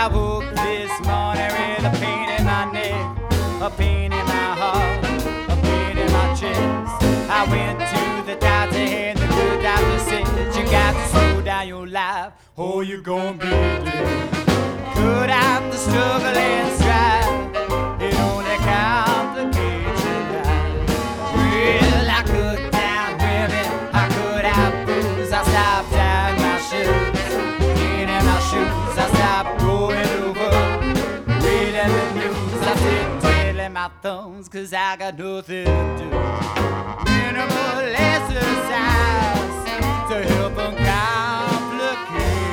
I woke this morning with a pain in my neck, a pain in my heart, a pain in my chest. I went to the doctor and the good doctor said, you got to slow down your life or you're gonna be dead. Cut out the struggle and strife, it only complicates your life. Well, I cut down women, I cut out booze, I stopped tying my shoes, in my shoes, I stopped going over, reading the news, I sit twiddling my thumbs, cause I got nothing to do. Minimal exercise to help uncomplicate